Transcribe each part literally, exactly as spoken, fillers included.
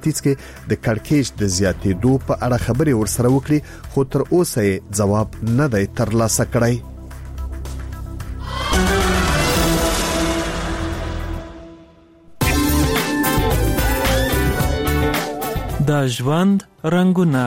ختیځ کې د کړکېچ د زیاتېدو په اړه خبرې ورسره وکړي خو تر اوسه جواب نه دی ترلاسه کړی. د ژوند رنگونه.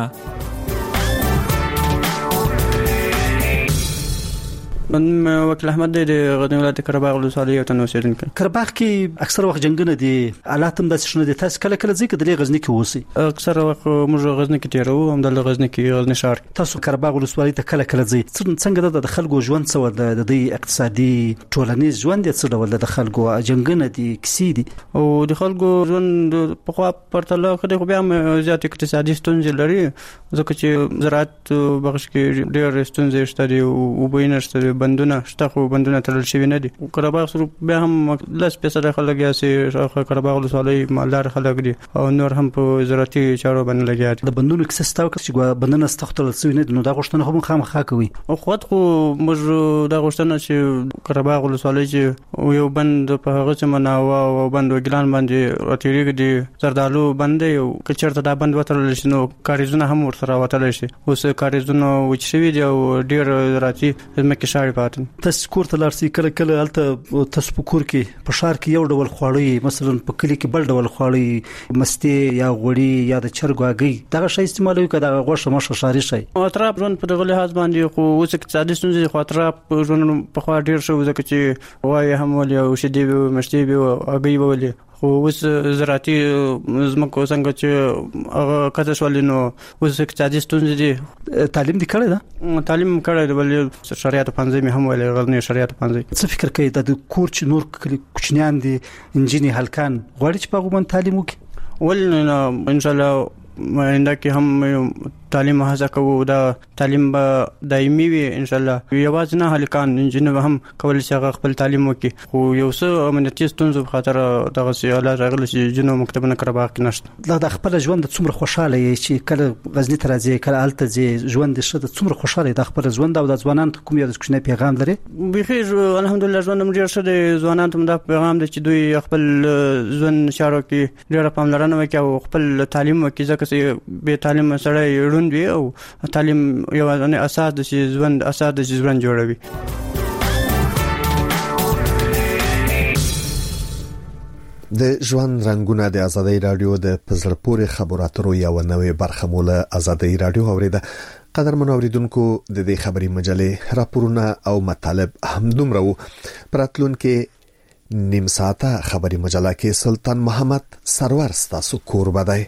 من وکیل احمد دی د غزنی ولایت قرهباغ ولسوالۍ یو تن اوسیدونکی. قرهباغ کې اکثر وخت جنگونه دي، حالات هم داسې شنه دي. تاسو کله کله ځکه د غزنی کې اوسئ؟ اکثر وخت موږ غزنی کې تیرو، هم د غزنی کې غزنی شهر. تاسو قرهباغ ولسوالۍ ته کله کله ځئ؟ څنګه د خلکو ژوند څه ول، د دې اقتصادي ټولنیز ژوند څه ډول د خلکو جنگونه دي کسي دي او د خلکو ژوند په خوا پرتله کړي خو بیا هم زیات اقتصادي ستونزې لري، ځکه چې زراعت بخش کې ډېر ستونزې شته دي او بوینه شته، بندونه شته خو بندونه تړل شوی نه دي. قرهباغ سره بیا هم لس پیسې خلک یا سي قرهباغ ولسوالۍ مالدار خلک دي او نور هم په زراعتي چارو باندې لګیا دي. د بندونو کې ستاو چې بندونه ستختل شوی نه دي، نو دا غوښتنه هم خامخا کوي. او خود خو موږ دا غوښتنه چې قرهباغ ولسوالۍ چې یو بند په هغه چې مناوه او بند وګلان باندې اتریګ دي زردالو بند یو کچرته دا بند وترل شي نو کاریزونه هم ورسره وتل شي. اوس کاریزونه وچ شوی دي او ډیر زراعتي مکه شاړي پاتن. تاسو کور ته لارسي کله کله الته تاسو په کور کې په شهر کې یو ډول خواړی، مثلا په کلی کې بل ډول خواړی، مستی یا غوړی یا د چرګ واګي دا شی استعمالوي کړه غوښه مشه شاري شي. اطراف ژوند په دغه لحاظ باندې خو اوس اقتصادي ستونزې خو اطراف ژوند په خوا ډیر شو، ځکه چې وای هم ولې او شدي مشتي به اګي ولې خو اوس زراعتي زمکو څنګه چې هغه کته شولینو اوس اقتصادي ستونزې دي. تعلیم دې کړی دا؟ تعلیم کړی دی، ولې شریعت پنځه مې هم ولې غزنی شریعت پنځه. څه فکر کوي د کور چې نور کوچنیان دي انجینی هلکان غواړي چې په غوښمن تعلیم وکړي؟ ول ان شاء الله مینده کې هم تعلیم هڅه کوو، دا تعلیم به دایمي وي ان شاء الله. یوازې نه هلکان انجینر هم کولای شي خپل تعلیم وکړي، خو یو څه امنیتي ستونزو په خاطر دغه سي اعلی راغلي چې جنو مکتبونه قرهباغ کې نشته. دا د خپل ژوند څومره خوشاله یې چې کله غزنی ته راځي کله الته ځي ژوند شته څومره خوشاله د خپل ژوند او د ځوانان کوم یو کوچنی پیغام لري؟ بخیر الحمدلله ژوند هم ډیر ښه دی. ځوانان ته دا پیغام دی چې دوی خپل ژوند شارو کې ډیر پاملرنه وکړي او خپل تعلیم وکړي، ځکه چې به تعلیم سره روند وي او تعلیم یو اساس د ژوند اساس د ژوند جوړوي. د ژوند رنگونه د آزادۍ رادیو د پزړ پورې خبرو اترو یو نوې برخه موله آزادۍ رادیو اوریده. قدرمن اوریدونکو د دې خبري مجلې راپورونه او مطالب هم دومره وو. پراتلون کې نیم ساعته خبري مجله کې سلطان محمد سرور ستاسو کور بدای.